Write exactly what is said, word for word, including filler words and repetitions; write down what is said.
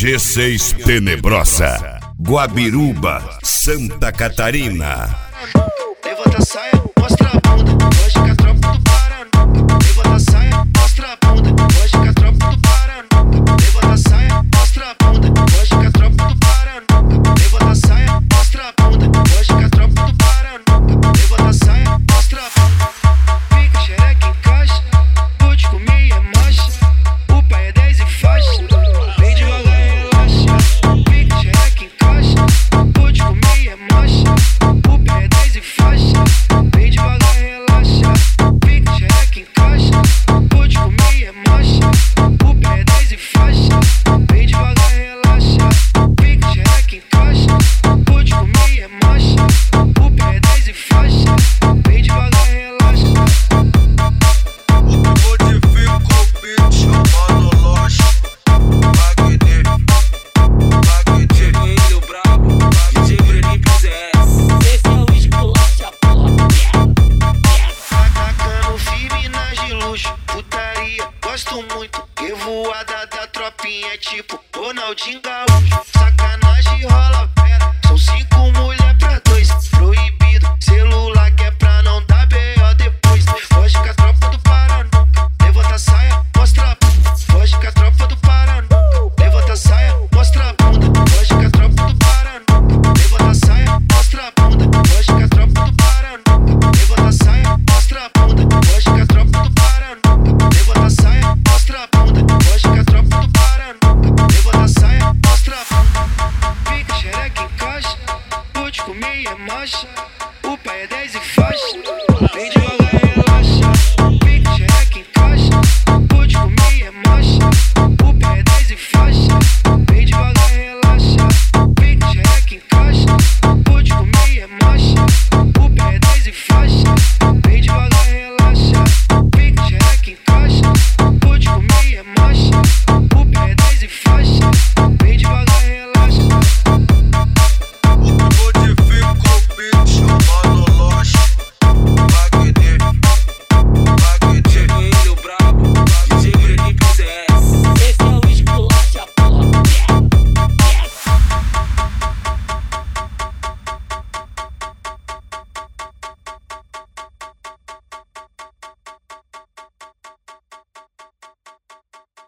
G seis Tenebrosa, Guabiruba, Santa Catarina. Levanta a saia, mostra a bunda, hoje que a tropa do Paraná. Levanta a saia, mostra a bunda, hoje que a tropa do Paraná. Levanta a saia, mostra a bunda, hoje que a tropa do Paraná. Levanta a saia, mostra a bunda, hoje que a tropa do Paraná. Levanta a saia, mostra a bunda. Fica xereca em caixa, pode comer é marcha. O pai é dez e faixa, vem devagar e relaxa. Fica xereca em caixa, pode comer é marcha. O pai é dez e faixa, vem devagar e relaxa. Fica xereca em caixa, pode comer é marcha. O pai é dez e faixa, vem devagar e relaxa. Fica xereca em caixa, pode comer é marcha. O pai é dez e faixa, vem devagar e relaxa. Gosto muito, revoada da tropinha tipo Ronaldinho Gaúcho. Sacanagem rola pera, são cinco mulher pra dois. Proibido, celular que é pra não dar B O depois. Foge com a tropa do Paraná, levanta a saia, mostra a bunda. Foge com a tropa do Paraná, levanta a saia, mostra a bunda. Foge com a tropa do Paraná, levanta a saia, mostra a bunda. Foge com a tropa do Paraná, levanta a saia, mostra a bunda. Foge com a tropa do Paraná, levanta a saia, mostra a bunda. Foge com a tropa do Paraná, levanta a saia, mostra a bunda. Fica xereca em caixa, pode comer é marcha.